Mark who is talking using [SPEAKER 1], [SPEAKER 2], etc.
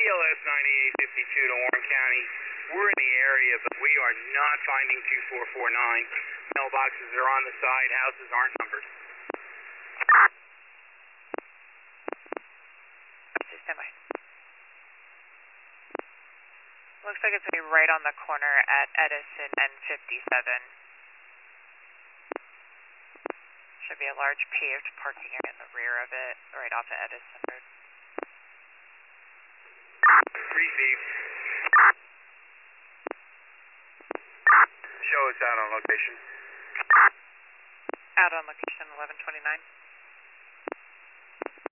[SPEAKER 1] BLS 9852 to Warren County. We're in the area, but we are not finding 2449. Mailboxes are on the side, houses aren't numbered.
[SPEAKER 2] Stand by. Looks like it's going to be right on the corner at Edison and 57. Should be a large paved parking area in the rear of it, right off of Edison Road.
[SPEAKER 1] Received. Show us out on location.
[SPEAKER 2] Out on location, 1129.